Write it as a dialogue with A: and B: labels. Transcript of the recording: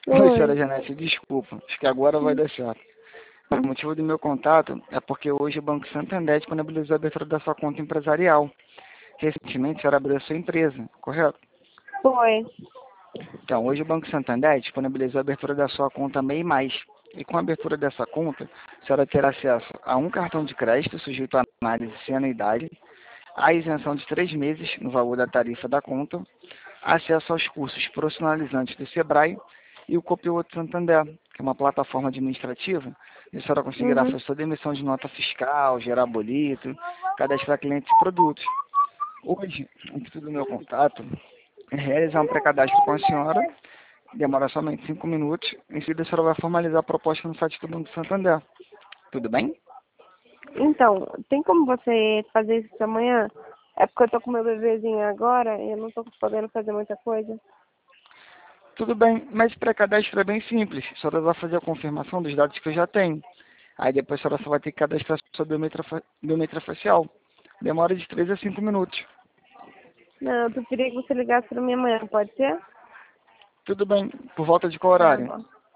A: Oi, senhora
B: Oi.
A: Janete, desculpa, acho que agora vai dar certo. O motivo do meu contato é porque hoje o Banco Santander disponibilizou a abertura da sua conta empresarial. Recentemente, a senhora abriu a sua empresa, correto?
B: Foi.
A: Então, hoje o Banco Santander disponibilizou a abertura da sua conta MEI+. E com a abertura dessa conta, a senhora terá acesso a um cartão de crédito sujeito à análise sem anuidade, a isenção de 3 meses no valor da tarifa da conta, acesso aos cursos profissionalizantes do Sebrae e o Copiloto Santander, que é uma plataforma administrativa, e a senhora conseguirá
B: Uhum.
A: fazer toda a emissão de nota fiscal, gerar boleto, cadastrar clientes e produtos. Hoje, o intuito do meu contato é realizar um pré-cadastro com a senhora, demora somente 5 minutos, em seguida a senhora vai formalizar a proposta no site do Banco Santander. Tudo bem?
B: Então, tem como você fazer isso amanhã? É porque eu tô com meu bebezinho agora e eu não tô podendo fazer muita coisa.
A: Tudo bem, mas o pré-cadastro é bem simples. A senhora vai fazer a confirmação dos dados que eu já tenho. Aí depois a senhora só vai ter que cadastrar sua biometria facial. Demora de 3 a 5 minutos.
B: Não, eu preferia que você ligasse pra mim amanhã, pode ser?
A: Tudo bem, por volta de qual
B: Tá
A: horário?
B: bom.